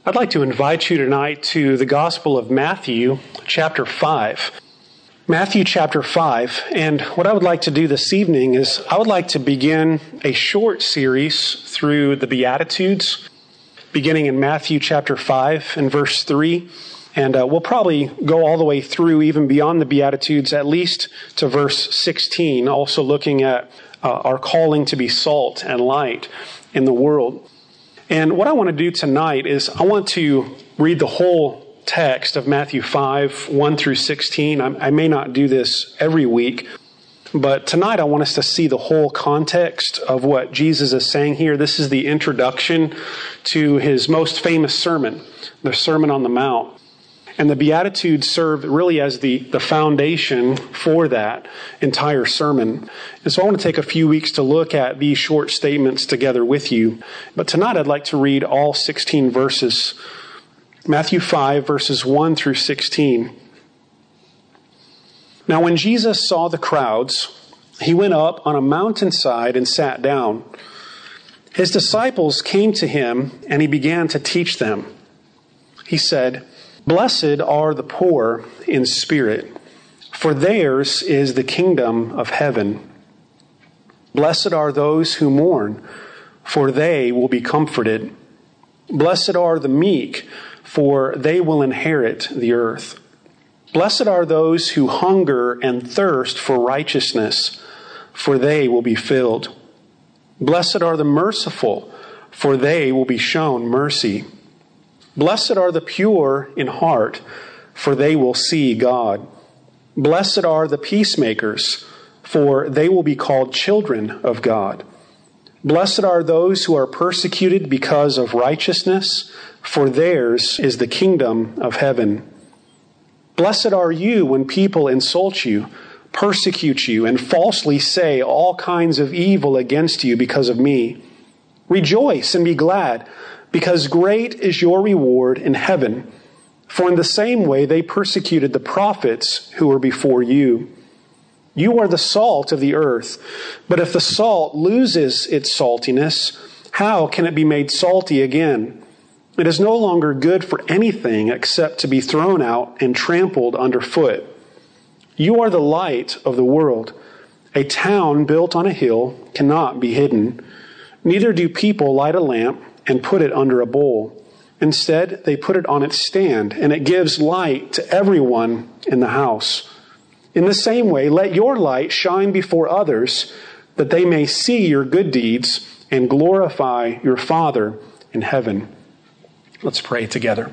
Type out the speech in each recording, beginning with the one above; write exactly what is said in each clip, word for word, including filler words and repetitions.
I'd like to invite you tonight to the Gospel of Matthew, chapter five. Matthew chapter five, and what I would like to do this evening is I would like to begin a short series through the Beatitudes, beginning in Matthew chapter five and verse three, and uh, we'll probably go all the way through, even beyond the Beatitudes, at least to verse sixteen, also looking at uh, our calling to be salt and light in the world. And what I want to do tonight is I want to read the whole text of Matthew five, one through sixteen. I, I may not do this every week, but tonight I want us to see the whole context of what Jesus is saying here. This is the introduction to his most famous sermon, the Sermon on the Mount. And the Beatitudes serve really as the, the foundation for that entire sermon. And so I want to take a few weeks to look at these short statements together with you. But tonight I'd like to read all sixteen verses. Matthew five, verses one through sixteen. Now when Jesus saw the crowds, he went up on a mountainside and sat down. His disciples came to him, and he began to teach them. He said, "Blessed are the poor in spirit, for theirs is the kingdom of heaven. Blessed are those who mourn, for they will be comforted. Blessed are the meek, for they will inherit the earth. Blessed are those who hunger and thirst for righteousness, for they will be filled. Blessed are the merciful, for they will be shown mercy. Blessed are the pure in heart, for they will see God. Blessed are the peacemakers, for they will be called children of God. Blessed are those who are persecuted because of righteousness, for theirs is the kingdom of heaven. Blessed are you when people insult you, persecute you, and falsely say all kinds of evil against you because of me. Rejoice and be glad, because great is your reward in heaven. For in the same way they persecuted the prophets who were before you. You are the salt of the earth, but if the salt loses its saltiness, how can it be made salty again? It is no longer good for anything except to be thrown out and trampled underfoot. You are the light of the world. A town built on a hill cannot be hidden. Neither do people light a lamp and put it under a bowl. Instead, they put it on its stand, and it gives light to everyone in the house. In the same way, let your light shine before others, that they may see your good deeds and glorify your Father in heaven." Let's pray together.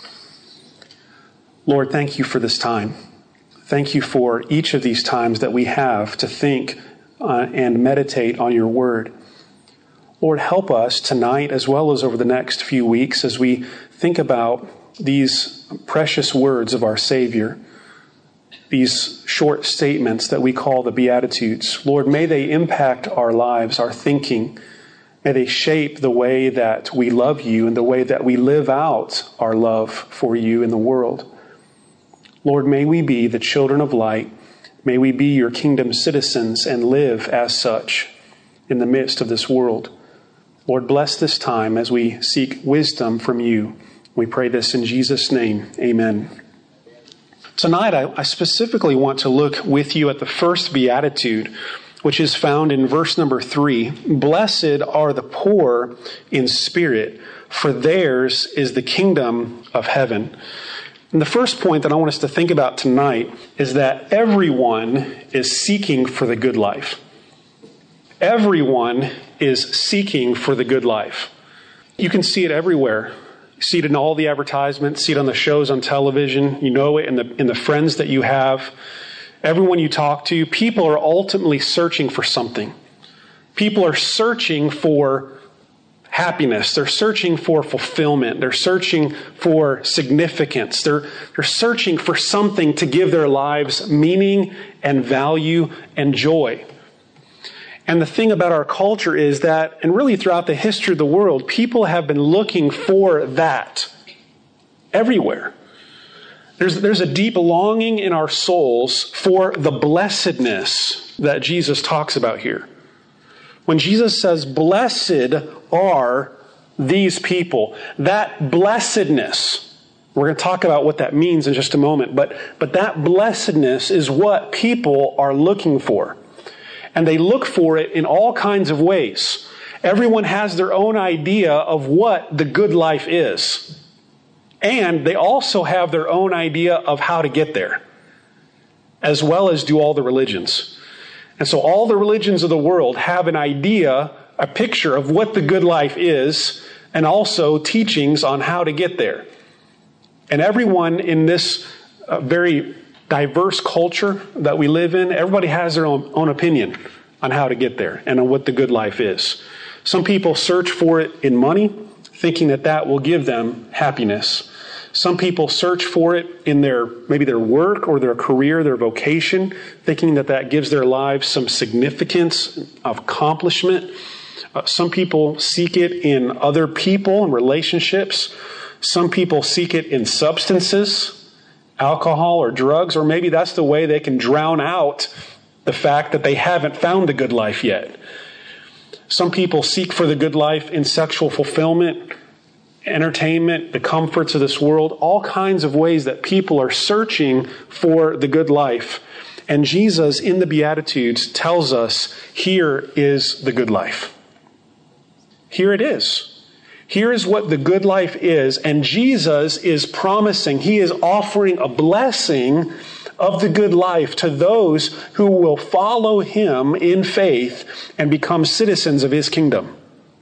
Lord, thank you for this time. Thank you for each of these times that we have to think uh, and meditate on your word. Lord, help us tonight as well as over the next few weeks as we think about these precious words of our Savior, these short statements that we call the Beatitudes. Lord, may they impact our lives, our thinking. May they shape the way that we love you and the way that we live out our love for you in the world. Lord, may we be the children of light. May we be your kingdom citizens and live as such in the midst of this world. Lord, bless this time as we seek wisdom from you. We pray this in Jesus' name. Amen. Tonight, I, I specifically want to look with you at the first beatitude, which is found in verse number three. Blessed are the poor in spirit, for theirs is the kingdom of heaven. And the first point that I want us to think about tonight is that everyone is seeking for the good life. Everyone is seeking for the good life. You can see it everywhere. You see it in all the advertisements, see it on the shows on television, you know it in the in the friends that you have. Everyone you talk to, people are ultimately searching for something. People are searching for happiness. They're searching for fulfillment. They're searching for significance. They're, they're searching for something to give their lives meaning and value and joy. And the thing about our culture is that, and really throughout the history of the world, people have been looking for that everywhere. There's, there's a deep longing in our souls for the blessedness that Jesus talks about here. When Jesus says, blessed are these people. That blessedness, we're going to talk about what that means in just a moment, but, but that blessedness is what people are looking for. And they look for it in all kinds of ways. Everyone has their own idea of what the good life is. And they also have their own idea of how to get there, as well as do all the religions. And so all the religions of the world have an idea, a picture of what the good life is, and also teachings on how to get there. And everyone in this uh, very diverse culture that we live in, everybody has their own, own opinion on how to get there and on what the good life is. Some people search for it in money, thinking that that will give them happiness. Some people search for it in their, maybe their work or their career, their vocation, thinking that that gives their lives some significance of accomplishment. Uh, some people seek it in other people and relationships. Some people seek it in substances, alcohol or drugs, or maybe that's the way they can drown out the fact that they haven't found the good life yet. Some people seek for the good life in sexual fulfillment, entertainment, the comforts of this world, all kinds of ways that people are searching for the good life. And Jesus in the Beatitudes tells us, here is the good life. Here it is. Here is what the good life is. And Jesus is promising, he is offering a blessing of the good life to those who will follow him in faith and become citizens of his kingdom.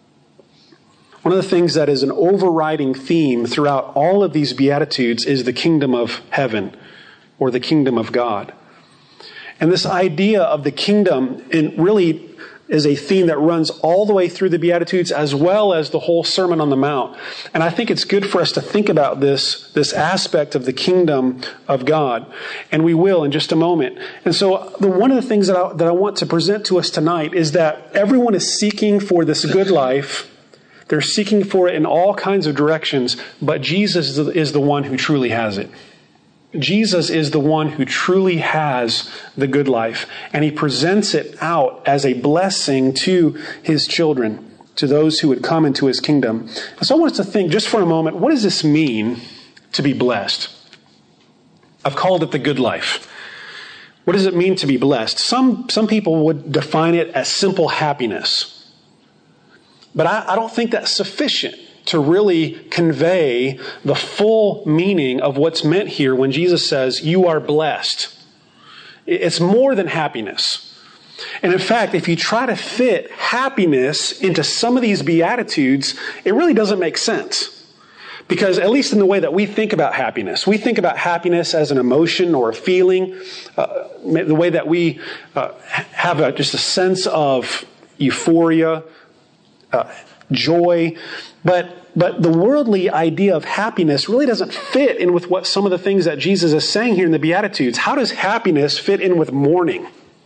One of the things that is an overriding theme throughout all of these Beatitudes is the kingdom of heaven or the kingdom of God. And this idea of the kingdom it really is a theme that runs all the way through the Beatitudes as well as the whole Sermon on the Mount. And I think it's good for us to think about this, this aspect of the kingdom of God. And we will in just a moment. And so the, one of the things that I, that I want to present to us tonight is that everyone is seeking for this good life. They're seeking for it in all kinds of directions, but Jesus is the one who truly has it. Jesus is the one who truly has the good life, and he presents it out as a blessing to his children, to those who would come into his kingdom. And so I want us to think just for a moment, what does this mean to be blessed? I've called it the good life. What does it mean to be blessed? Some, some people would define it as simple happiness. But I, I don't think that's sufficient to really convey the full meaning of what's meant here when Jesus says, you are blessed. It's more than happiness. And in fact, if you try to fit happiness into some of these Beatitudes, it really doesn't make sense. Because at least in the way that we think about happiness, we think about happiness as an emotion or a feeling, uh, the way that we uh, have a, just a sense of euphoria, Uh, joy, but but the worldly idea of happiness really doesn't fit in with what some of the things that Jesus is saying here in the Beatitudes. How does happiness fit in with mourning?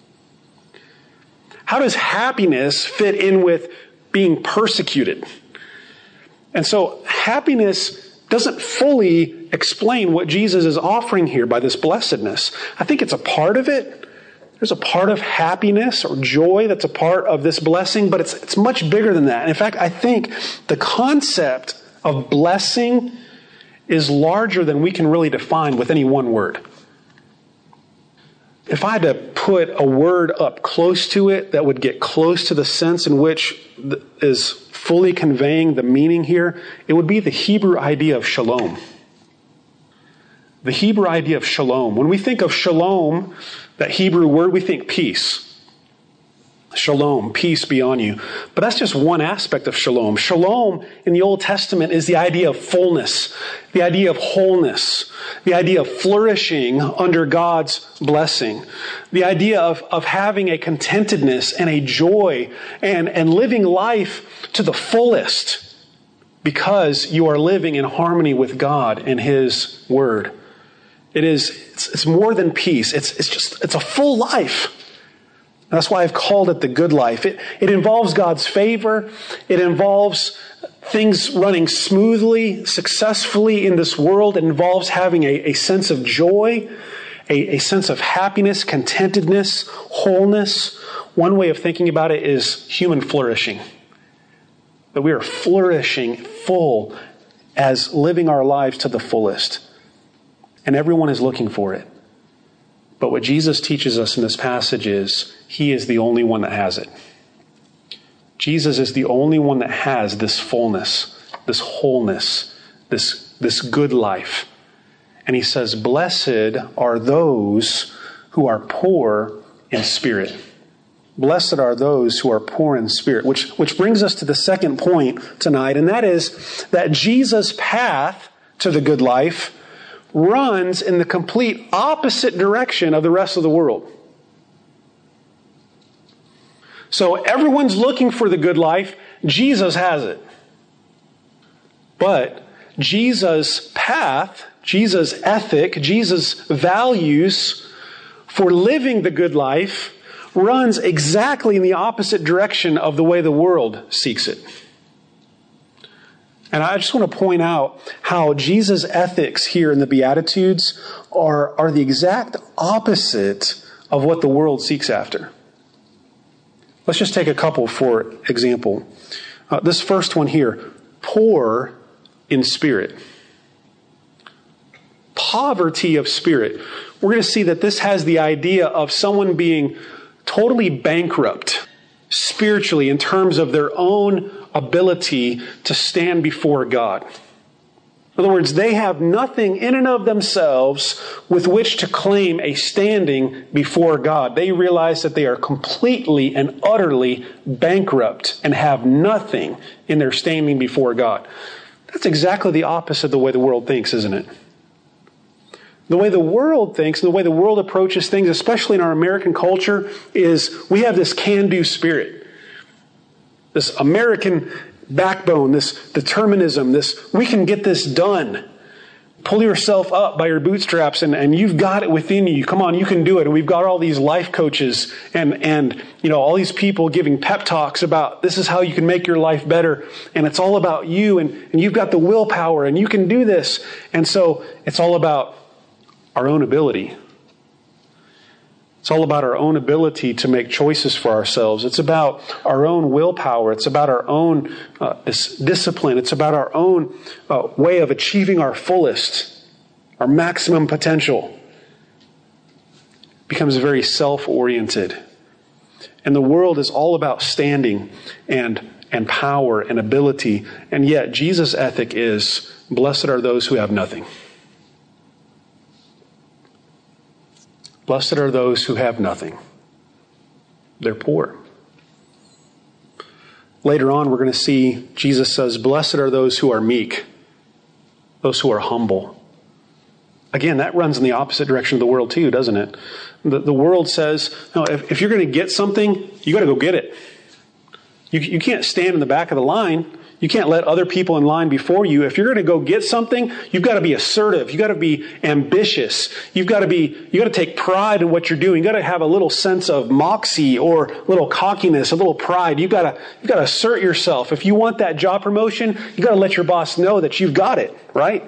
How does happiness fit in with being persecuted? And so happiness doesn't fully explain what Jesus is offering here by this blessedness. I think it's a part of it. There's a part of happiness or joy that's a part of this blessing, but it's it's much bigger than that. In fact, I think the concept of blessing is larger than we can really define with any one word. If I had to put a word up close to it that would get close to the sense in which is fully conveying the meaning here, it would be the Hebrew idea of shalom. The Hebrew idea of shalom. When we think of shalom, that Hebrew word, we think peace. Shalom, peace be on you. But that's just one aspect of shalom. Shalom in the Old Testament is the idea of fullness, the idea of wholeness, the idea of flourishing under God's blessing, the idea of, of having a contentedness and a joy and, and living life to the fullest because you are living in harmony with God and His Word. It is, it's, it's more than peace. It's, it's just, it's a full life. And that's why I've called it the good life. It, it involves God's favor. It involves things running smoothly, successfully in this world. It involves having a, a sense of joy, a, a sense of happiness, contentedness, wholeness. One way of thinking about it is human flourishing. that we are flourishing full as living our lives to the fullest. And everyone is looking for it. But what Jesus teaches us in this passage is he is the only one that has it. Jesus is the only one that has this fullness, this wholeness, this, this good life. And he says, blessed are those who are poor in spirit. Blessed are those who are poor in spirit, which, which brings us to the second point tonight, and that is that Jesus' path to the good life runs in the complete opposite direction of the rest of the world. So everyone's looking for the good life. Jesus has it. But Jesus' path, Jesus' ethic, Jesus' values for living the good life runs exactly in the opposite direction of the way the world seeks it. And I just want to point out how Jesus' ethics here in the Beatitudes are, are the exact opposite of what the world seeks after. Let's just take a couple for example. Uh, this first one here, poor in spirit. Poverty of spirit. We're going to see that this has the idea of someone being totally bankrupt spiritually in terms of their own ability to stand before God. In other words, they have nothing in and of themselves with which to claim a standing before God. They realize that they are completely and utterly bankrupt and have nothing in their standing before God. That's exactly the opposite of the way the world thinks, isn't it? The way the world thinks, and the way the world approaches things, especially in our American culture, is we have this can-do spirit. This American backbone, this determinism, this, we can get this done. Pull yourself up by your bootstraps and, and you've got it within you. Come on, you can do it. And we've got all these life coaches and, and, you know, all these people giving pep talks about this is how you can make your life better. And it's all about you and, and you've got the willpower and you can do this. And so it's all about our own ability. It's all about our own ability to make choices for ourselves. It's about our own willpower. It's about our own uh, discipline. It's about our own uh, way of achieving our fullest, our maximum potential. It becomes very self-oriented. And the world is all about standing and, and power and ability. And yet Jesus' ethic is, blessed are those who have nothing. Blessed are those who have nothing. They're poor. Later on, we're going to see Jesus says, blessed are those who are meek, those who are humble. Again, that runs in the opposite direction of the world too, doesn't it? The, the world says, no, if, if you're going to get something, you got to go get it. You, you can't stand in the back of the line. You can't let other people in line before you. If you're going to go get something, you've got to be assertive. You've got to be ambitious. You've got to be, you've got to take pride in what you're doing. You've got to have a little sense of moxie or a little cockiness, a little pride. You've got to, you've got to assert yourself. If you want that job promotion, you've got to let your boss know that you've got it, right?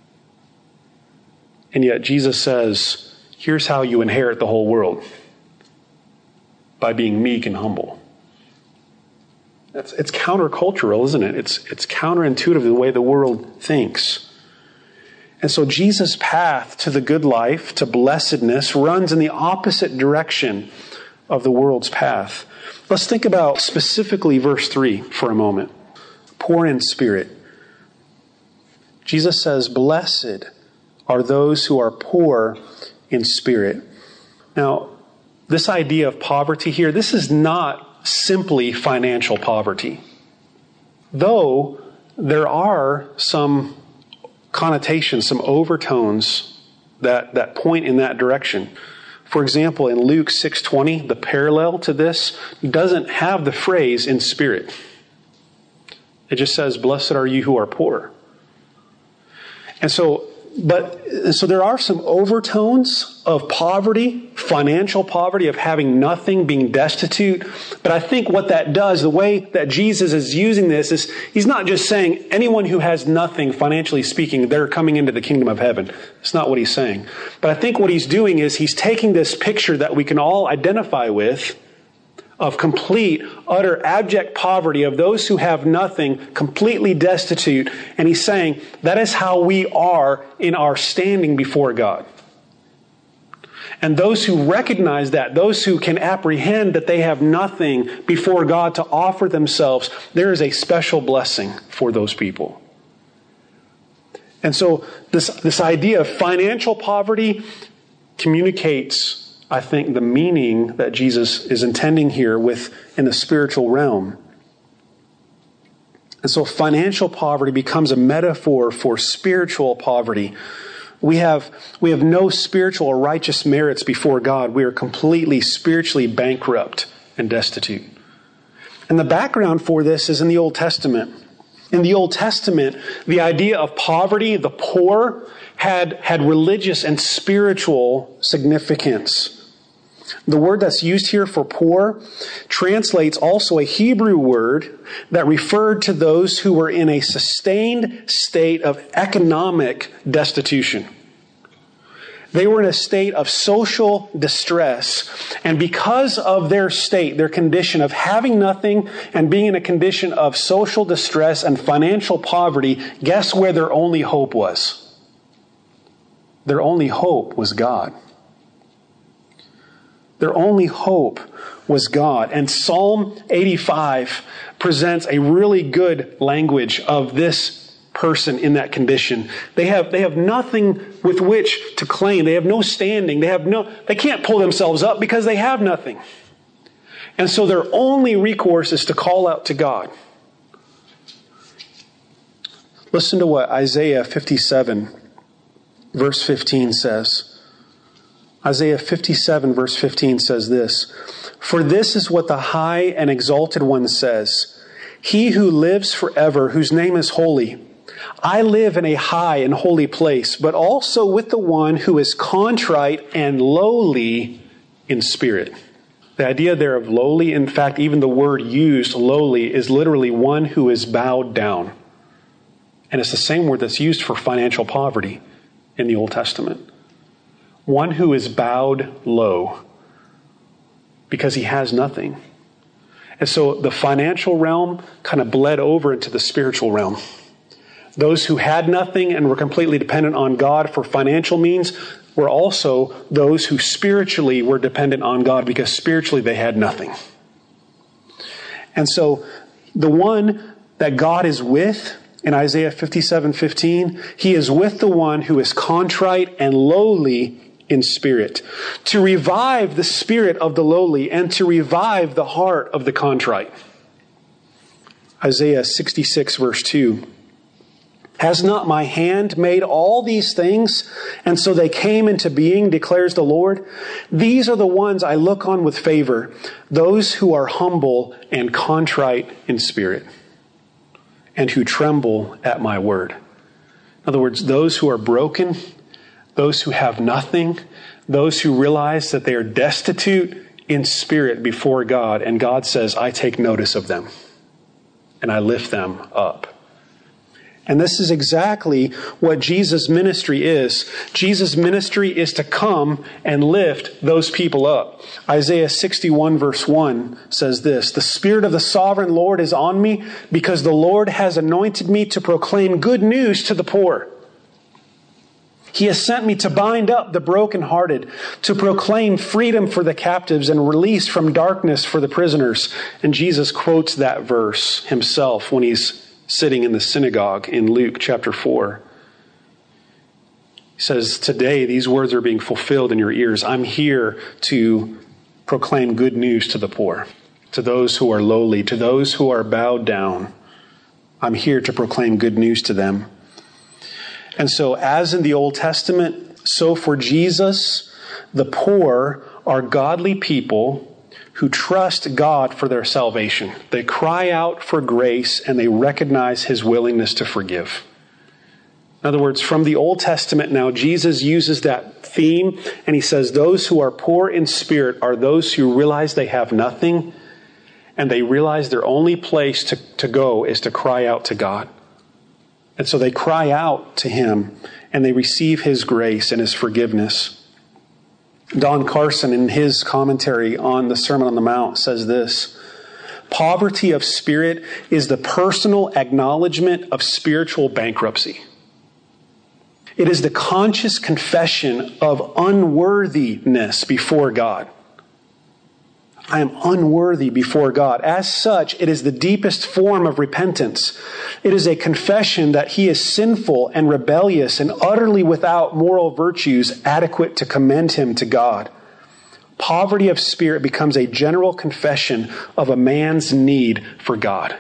And yet Jesus says, here's how you inherit the whole world. By being meek and humble. It's, it's countercultural, isn't it? It's, it's counterintuitive to the way the world thinks. And so Jesus' path to the good life, to blessedness, runs in the opposite direction of the world's path. Let's think about specifically verse three for a moment. Poor in spirit. Jesus says, blessed are those who are poor in spirit. Now, this idea of poverty here, this is not simply financial poverty. Though there are some connotations, some overtones that, that point in that direction. For example, in Luke six twenty, the parallel to this doesn't have the phrase in spirit. It just says, blessed are you who are poor. And so But so there are some overtones of poverty, financial poverty, of having nothing, being destitute. But I think what that does, the way that Jesus is using this, is he's not just saying anyone who has nothing, financially speaking, they're coming into the kingdom of heaven. That's not what he's saying. But I think what he's doing is he's taking this picture that we can all identify with of complete, utter, abject poverty, of those who have nothing, completely destitute. And he's saying that is how we are in our standing before God. And those who recognize that, those who can apprehend that they have nothing before God to offer themselves, there is a special blessing for those people. And so this, this idea of financial poverty communicates, I think, the meaning that Jesus is intending here with in the spiritual realm. And so financial poverty becomes a metaphor for spiritual poverty. We have, we have no spiritual or righteous merits before God. We are completely spiritually bankrupt and destitute. And the background for this is in the Old Testament. In the Old Testament, the idea of poverty, the poor, had, had religious and spiritual significance. The word that's used here for poor translates also a Hebrew word that referred to those who were in a sustained state of economic destitution. They were in a state of social distress. And because of their state, their condition of having nothing and being in a condition of social distress and financial poverty, guess where their only hope was? Their only hope was God. Their only hope was God. And Psalm eighty-five presents a really good language of this person in that condition. They have, they have nothing with which to claim. They have no standing. They have no, they can't pull themselves up because they have nothing. And so their only recourse is to call out to God. Listen to what Isaiah fifty-seven, verse fifteen says. Isaiah fifty-seven, verse fifteen says this, "For this is what the high and exalted one says, He who lives forever, whose name is holy. I live in a high and holy place, but also with the one who is contrite and lowly in spirit." The idea there of lowly, in fact, even the word used, lowly, is literally one who is bowed down. And it's the same word that's used for financial poverty in the Old Testament. One who is bowed low because he has nothing. And so the financial realm kind of bled over into the spiritual realm. Those who had nothing and were completely dependent on God for financial means were also those who spiritually were dependent on God because spiritually they had nothing. And so the one that God is with in Isaiah fifty-seven fifteen, He is with the one who is contrite and lowly in spirit, to revive the spirit of the lowly and to revive the heart of the contrite. Isaiah sixty-six verse two. "Has not my hand made all these things, and so they came into being, declares the Lord? These are the ones I look on with favor, those who are humble and contrite in spirit, and who tremble at my word." In other words, those who are broken, those who have nothing, those who realize that they are destitute in spirit before God, and God says, I take notice of them, and I lift them up. And this is exactly what Jesus' ministry is. Jesus' ministry is to come and lift those people up. Isaiah sixty-one verse one says this, "The Spirit of the Sovereign Lord is on me, because the Lord has anointed me to proclaim good news to the poor. He has sent me to bind up the brokenhearted, to proclaim freedom for the captives and release from darkness for the prisoners." And Jesus quotes that verse himself when he's sitting in the synagogue in Luke chapter four. He says, "Today these words are being fulfilled in your ears. I'm here to proclaim good news to the poor, to those who are lowly, to those who are bowed down. I'm here to proclaim good news to them." And so, as in the Old Testament, so for Jesus, the poor are godly people who trust God for their salvation. They cry out for grace and they recognize His willingness to forgive. In other words, from the Old Testament now, Jesus uses that theme and He says those who are poor in spirit are those who realize they have nothing and they realize their only place to, to go is to cry out to God. And so they cry out to Him and they receive His grace and His forgiveness. Don Carson, in his commentary on the Sermon on the Mount, says this: poverty of spirit is the personal acknowledgement of spiritual bankruptcy. It is the conscious confession of unworthiness before God. I am unworthy before God. As such, it is the deepest form of repentance. It is a confession that he is sinful and rebellious and utterly without moral virtues adequate to commend him to God. Poverty of spirit becomes a general confession of a man's need for God.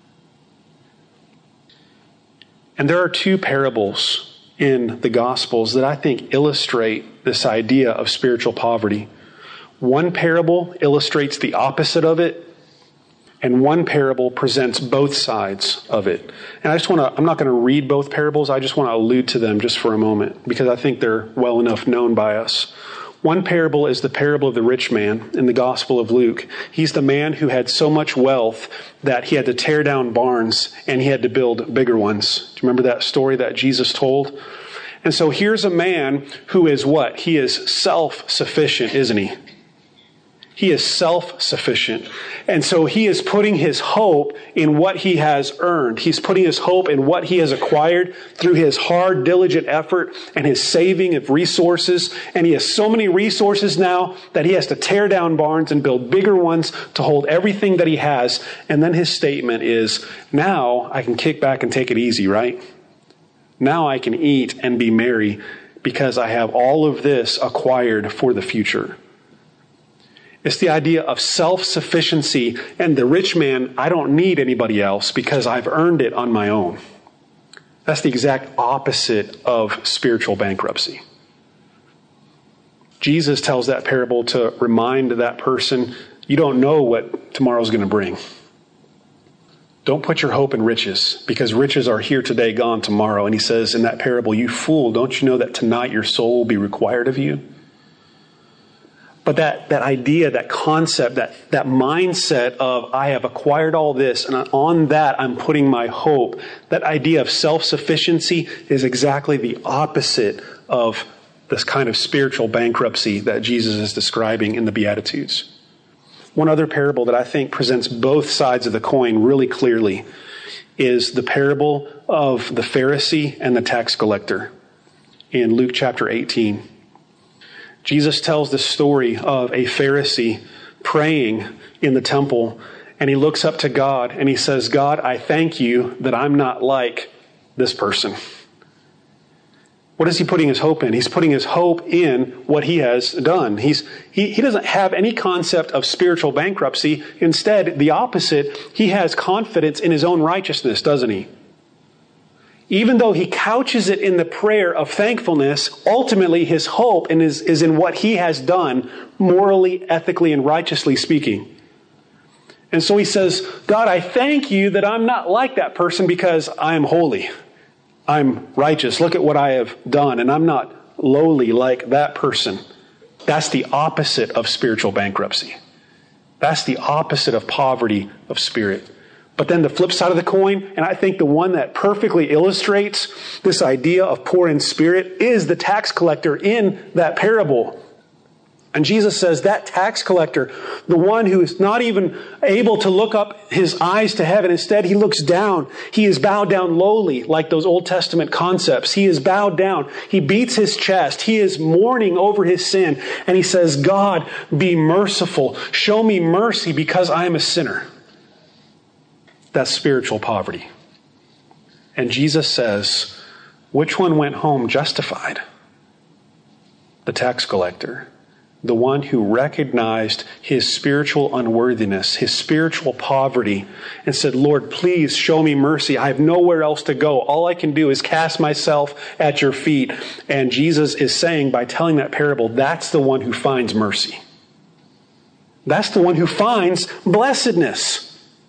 And there are two parables in the Gospels that I think illustrate this idea of spiritual poverty. One parable illustrates the opposite of it, and one parable presents both sides of it. And I just want to, I'm not going to read both parables, I just want to allude to them just for a moment, because I think they're well enough known by us. One parable is the parable of the rich man in the Gospel of Luke. He's the man who had so much wealth that he had to tear down barns and he had to build bigger ones. Do you remember that story that Jesus told? And so here's a man who is what? He is self-sufficient, isn't he? He is self-sufficient. And so he is putting his hope in what he has earned. He's putting his hope in what he has acquired through his hard, diligent effort and his saving of resources. And he has so many resources now that he has to tear down barns and build bigger ones to hold everything that he has. And then his statement is, now I can kick back and take it easy, right? Now I can eat and be merry because I have all of this acquired for the future. It's the idea of self-sufficiency, and the rich man, I don't need anybody else because I've earned it on my own. That's the exact opposite of spiritual bankruptcy. Jesus tells that parable to remind that person, you don't know what tomorrow's going to bring. Don't put your hope in riches, because riches are here today, gone tomorrow. And he says in that parable, you fool, don't you know that tonight your soul will be required of you? But that, that idea, that concept, that, that mindset of I have acquired all this and on that I'm putting my hope, that idea of self-sufficiency is exactly the opposite of this kind of spiritual bankruptcy that Jesus is describing in the Beatitudes. One other parable that I think presents both sides of the coin really clearly is the parable of the Pharisee and the tax collector in Luke chapter eighteen. Jesus tells the story of a Pharisee praying in the temple, and he looks up to God and he says, God, I thank you that I'm not like this person. What is he putting his hope in? He's putting his hope in what he has done. He's, he, he doesn't have any concept of spiritual bankruptcy. Instead, the opposite, he has confidence in his own righteousness, doesn't he? Even though he couches it in the prayer of thankfulness, ultimately his hope is, is in what he has done, morally, ethically, and righteously speaking. And so he says, God, I thank you that I'm not like that person because I am holy. I'm righteous. Look at what I have done, and I'm not lowly like that person. That's the opposite of spiritual bankruptcy. That's the opposite of poverty of spirit. But then the flip side of the coin, and I think the one that perfectly illustrates this idea of poor in spirit, is the tax collector in that parable. And Jesus says that tax collector, the one who is not even able to look up his eyes to heaven, instead he looks down. He is bowed down lowly, like those Old Testament concepts. He is bowed down. He beats his chest. He is mourning over his sin. And he says, God, be merciful. Show me mercy because I am a sinner. That's spiritual poverty. And Jesus says, which one went home justified? The tax collector. The one who recognized his spiritual unworthiness, his spiritual poverty, and said, Lord, please show me mercy. I have nowhere else to go. All I can do is cast myself at your feet. And Jesus is saying, by telling that parable, that's the one who finds mercy. That's the one who finds blessedness.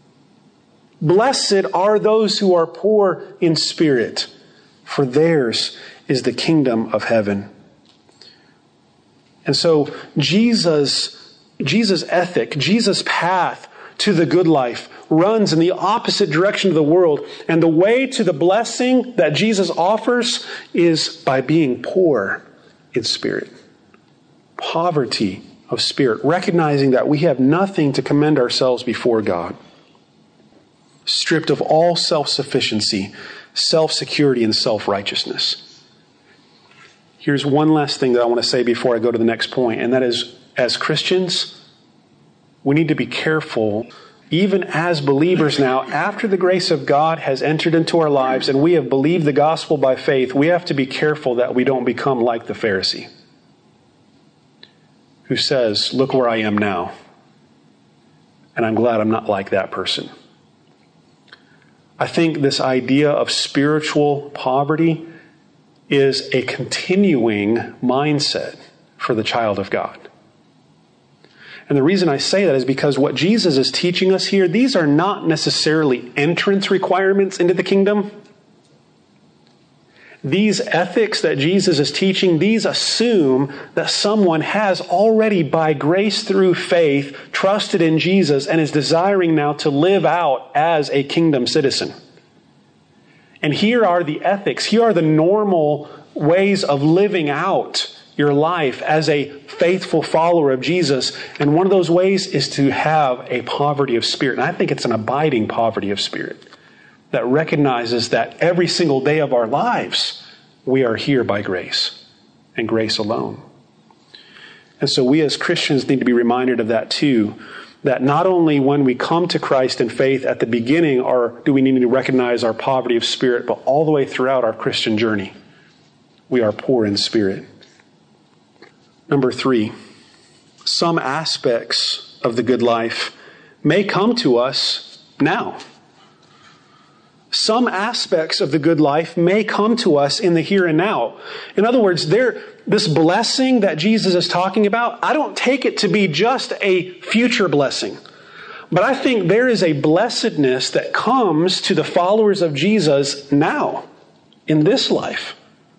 Blessed are those who are poor in spirit, for theirs is the kingdom of heaven. And so Jesus, Jesus' ethic, Jesus' path to the good life runs in the opposite direction of the world. And the way to the blessing that Jesus offers is by being poor in spirit. poverty of spirit, recognizing that we have nothing to commend ourselves before God, stripped of all self-sufficiency, self-security, and self-righteousness. Here's one last thing that I want to say before I go to the next point, and that is, as Christians, we need to be careful, even as believers now, after the grace of God has entered into our lives and we have believed the gospel by faith, we have to be careful that we don't become like the Pharisee, who says, look where I am now, and I'm glad I'm not like that person. I think this idea of spiritual poverty is a continuing mindset for the child of God. And the reason I say that is because what Jesus is teaching us here, these are not necessarily entrance requirements into the kingdom. These ethics that Jesus is teaching, these assume that someone has already, by grace through faith, trusted in Jesus and is desiring now to live out as a kingdom citizen. And here are the ethics. Here are the normal ways of living out your life as a faithful follower of Jesus. And one of those ways is to have a poverty of spirit. And I think it's an abiding poverty of spirit that recognizes that every single day of our lives, we are here by grace and grace alone. And so we as Christians need to be reminded of that too, that not only when we come to Christ in faith at the beginning are, do we need to recognize our poverty of spirit, but all the way throughout our Christian journey, we are poor in spirit. Number three, some aspects of the good life may come to us now. Some aspects of the good life may come to us in the here and now. In other words, there, this blessing that Jesus is talking about, I don't take it to be just a future blessing. But I think there is a blessedness that comes to the followers of Jesus now, in this life.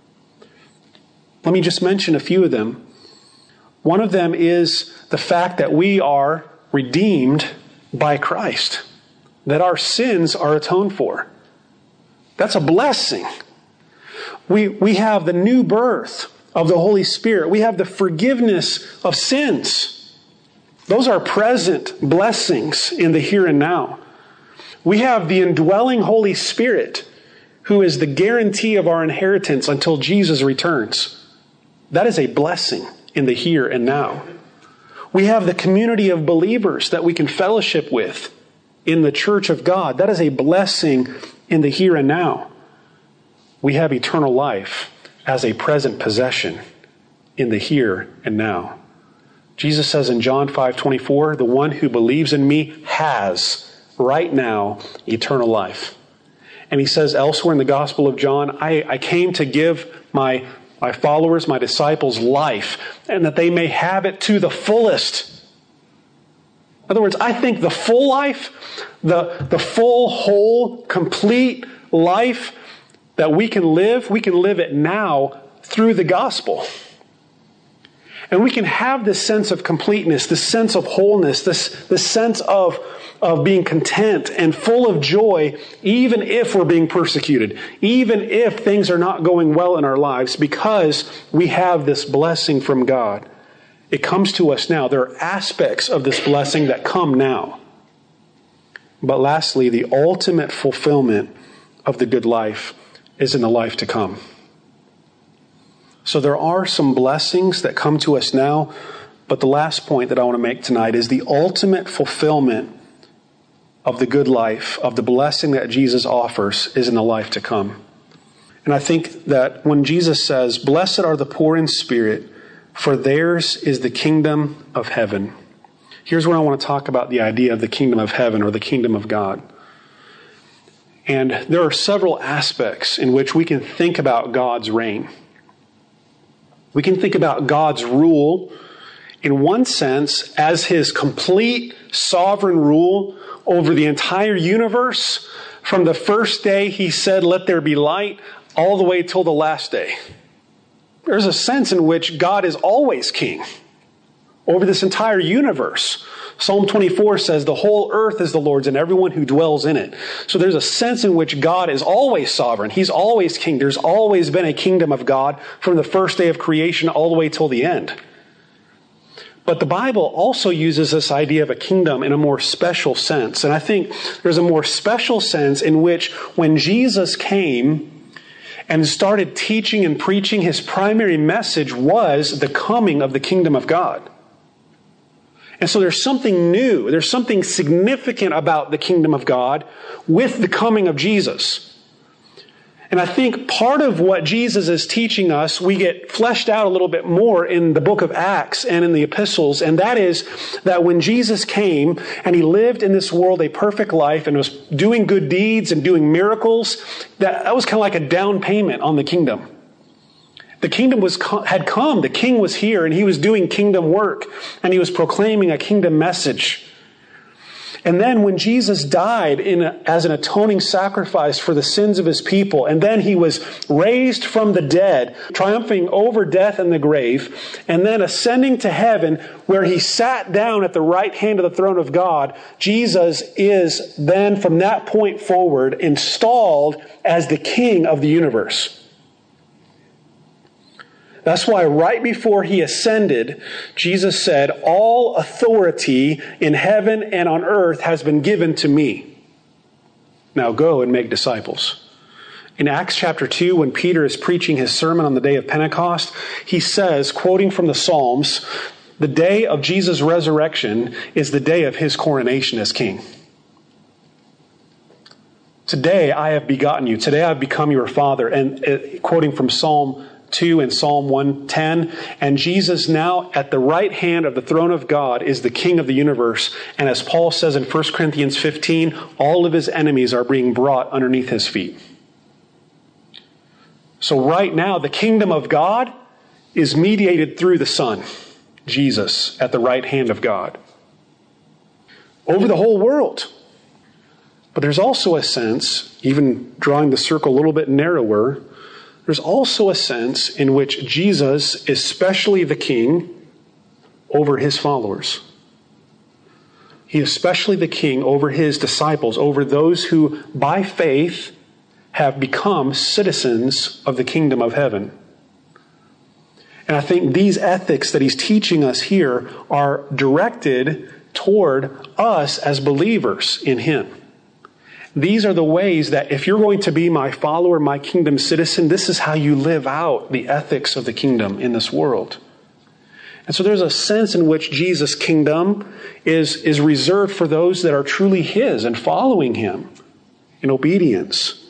Let me just mention a few of them. One of them is the fact that we are redeemed by Christ, that our sins are atoned for. That's a blessing. We, we have the new birth of the Holy Spirit. We have the forgiveness of sins. Those are present blessings in the here and now. We have the indwelling Holy Spirit, who is the guarantee of our inheritance until Jesus returns. That is a blessing in the here and now. We have the community of believers that we can fellowship with in the church of God. That is a blessing in the here and now. We have eternal life as a present possession in the here and now. Jesus says in John five twenty-four, the one who believes in me has right now eternal life. And he says elsewhere in the Gospel of John, I, I came to give my my followers, my disciples, life, and that they may have it to the fullest. In other words, I think the full life, the, the full, whole, complete life that we can live, we can live it now through the gospel. And we can have this sense of completeness, this sense of wholeness, this, this sense of, of being content and full of joy, even if we're being persecuted, even if things are not going well in our lives, because we have this blessing from God. It comes to us now. There are aspects of this blessing that come now. But lastly, the ultimate fulfillment of the good life is in the life to come. So there are some blessings that come to us now, but the last point that I want to make tonight is the ultimate fulfillment of the good life, of the blessing that Jesus offers, is in the life to come. And I think that when Jesus says, "Blessed are the poor in spirit, for theirs is the kingdom of heaven." Here's where I want to talk about the idea of the kingdom of heaven or the kingdom of God. And there are several aspects in which we can think about God's reign. We can think about God's rule, in one sense, as his complete sovereign rule over the entire universe, from the first day he said, "Let there be light," all the way till the last day. There's a sense in which God is always king over this entire universe. Psalm twenty-four says, "The whole earth is the Lord's and everyone who dwells in it." So there's a sense in which God is always sovereign. He's always king. There's always been a kingdom of God from the first day of creation all the way till the end. But the Bible also uses this idea of a kingdom in a more special sense. And I think there's a more special sense in which when Jesus came and started teaching and preaching, his primary message was the coming of the kingdom of God. And so there's something new, there's something significant about the kingdom of God with the coming of Jesus. And I think part of what Jesus is teaching us, we get fleshed out a little bit more in the book of Acts and in the epistles, and that is that when Jesus came and he lived in this world a perfect life and was doing good deeds and doing miracles, that, that was kind of like a down payment on the kingdom. The kingdom was had come, the king was here, and he was doing kingdom work, and he was proclaiming a kingdom message. And then when Jesus died in a, as an atoning sacrifice for the sins of his people, and then he was raised from the dead, triumphing over death and the grave, and then ascending to heaven where he sat down at the right hand of the throne of God, Jesus is then from that point forward installed as the king of the universe. That's why right before he ascended, Jesus said, "All authority in heaven and on earth has been given to me. Now go and make disciples." In Acts chapter two, when Peter is preaching his sermon on the day of Pentecost, he says, quoting from the Psalms, the day of Jesus' resurrection is the day of his coronation as king. Today I have begotten you. Today I have become your father. And uh, quoting from Psalm two and Psalm one ten, and Jesus now at the right hand of the throne of God is the King of the universe. And as Paul says in First Corinthians fifteen, all of his enemies are being brought underneath his feet. So right now, the kingdom of God is mediated through the Son, Jesus, at the right hand of God, over the whole world. But there's also a sense, even drawing the circle a little bit narrower, there's also a sense in which Jesus is especially the king over his followers. He is especially the king over his disciples, over those who, by faith, have become citizens of the kingdom of heaven. And I think these ethics that he's teaching us here are directed toward us as believers in him. These are the ways that if you're going to be my follower, my kingdom citizen, this is how you live out the ethics of the kingdom in this world. And so there's a sense in which Jesus' kingdom is, is reserved for those that are truly his and following him in obedience.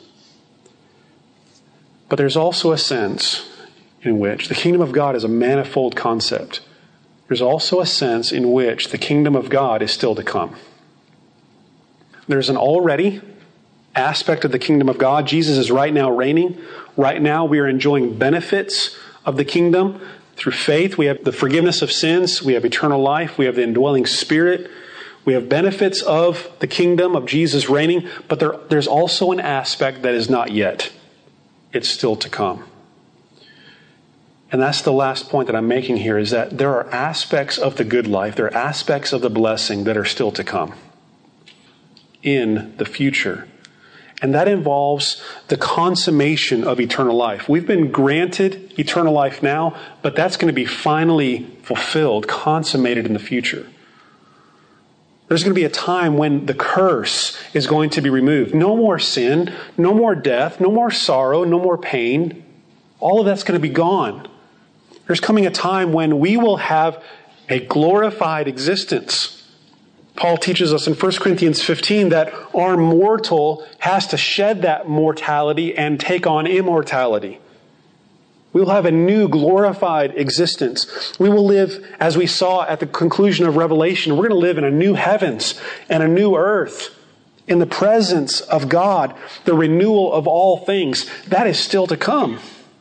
But there's also a sense in which the kingdom of God is a manifold concept. There's also a sense in which the kingdom of God is still to come. There's an already aspect of the kingdom of God. Jesus is right now reigning. Right now we are enjoying benefits of the kingdom. Through faith, we have the forgiveness of sins. We have eternal life. We have the indwelling spirit. We have benefits of the kingdom of Jesus reigning. But there, there's also an aspect that is not yet. It's still to come. And that's the last point that I'm making here, is that there are aspects of the good life, there are aspects of the blessing that are still to come in the future. And that involves the consummation of eternal life. We've been granted eternal life now, but that's going to be finally fulfilled, consummated in the future. There's going to be a time when the curse is going to be removed. No more sin, no more death, no more sorrow, no more pain. All of that's going to be gone. There's coming a time when we will have a glorified existence. Paul teaches us in First Corinthians fifteen that our mortal has to shed that mortality and take on immortality. We will have a new glorified existence. We will live, as we saw at the conclusion of Revelation, we're going to live in a new heavens and a new earth in the presence of God, the renewal of all things. That is still to come.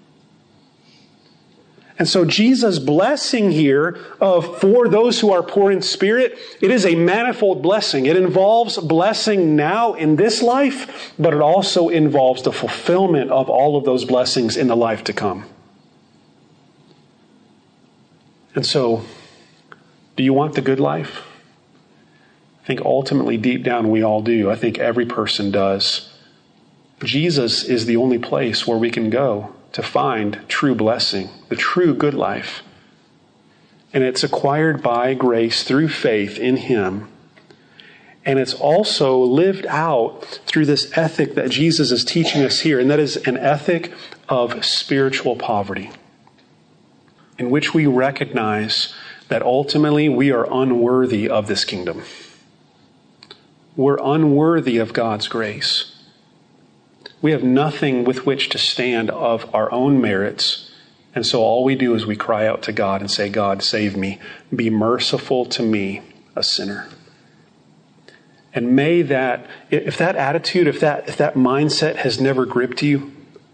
And so Jesus' blessing here of for those who are poor in spirit, it is a manifold blessing. It involves blessing now in this life, but it also involves the fulfillment of all of those blessings in the life to come. And so, do you want the good life? I think ultimately deep down we all do. I think every person does. Jesus is the only place where we can go to find true blessing, the true good life. And it's acquired by grace through faith in him. And it's also lived out through this ethic that Jesus is teaching us here. And that is an ethic of spiritual poverty, in which we recognize that ultimately we are unworthy of this kingdom. We're unworthy of God's grace. We have nothing with which to stand of our own merits. And so all we do is we cry out to God and say, God, save me. Be merciful to me, a sinner. And may that, if that attitude, if that, if that mindset has never gripped you,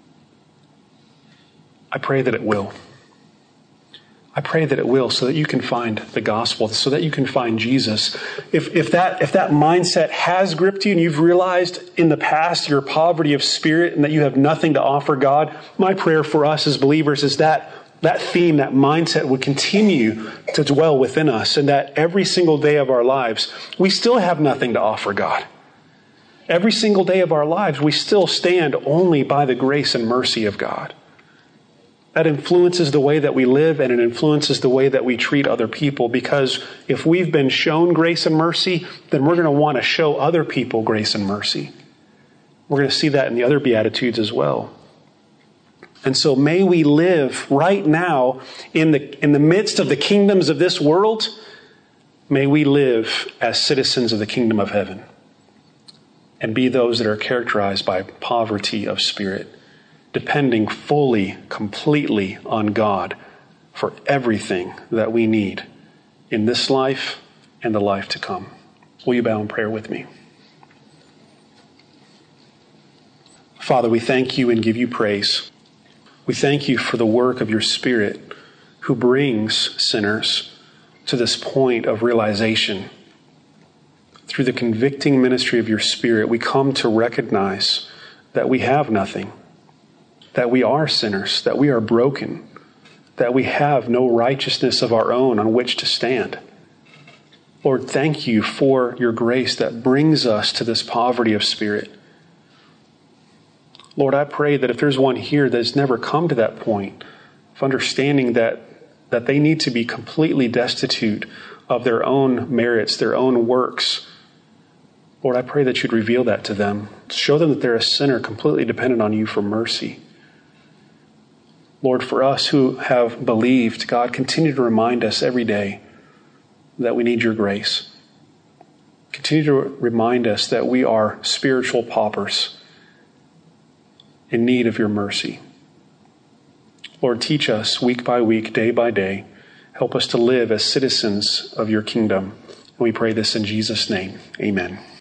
I pray that it will. I pray that it will, so that you can find the gospel, so that you can find Jesus. If, if that, if that mindset has gripped you and you've realized in the past your poverty of spirit and that you have nothing to offer God, my prayer for us as believers is that that theme, that mindset would continue to dwell within us, and that every single day of our lives, we still have nothing to offer God. Every single day of our lives, we still stand only by the grace and mercy of God. That influences the way that we live, and it influences the way that we treat other people, because if we've been shown grace and mercy, then we're going to want to show other people grace and mercy. We're going to see that in the other Beatitudes as well. And so may we live right now in the, in the midst of the kingdoms of this world, may we live as citizens of the kingdom of heaven and be those that are characterized by poverty of spirit, depending fully, completely on God for everything that we need in this life and the life to come. Will you bow in prayer with me? Father, we thank you and give you praise. We thank you for the work of your Spirit who brings sinners to this point of realization. Through the convicting ministry of your Spirit, we come to recognize that we have nothing, that we are sinners, that we are broken, that we have no righteousness of our own on which to stand. Lord, thank you for your grace that brings us to this poverty of spirit. Lord, I pray that if there's one here that has never come to that point of understanding that, that they need to be completely destitute of their own merits, their own works, Lord, I pray that you'd reveal that to them. Show them that they're a sinner completely dependent on you for mercy. Lord, for us who have believed, God, continue to remind us every day that we need your grace. Continue to remind us that we are spiritual paupers in need of your mercy. Lord, teach us week by week, day by day. Help us to live as citizens of your kingdom. And we pray this in Jesus' name. Amen.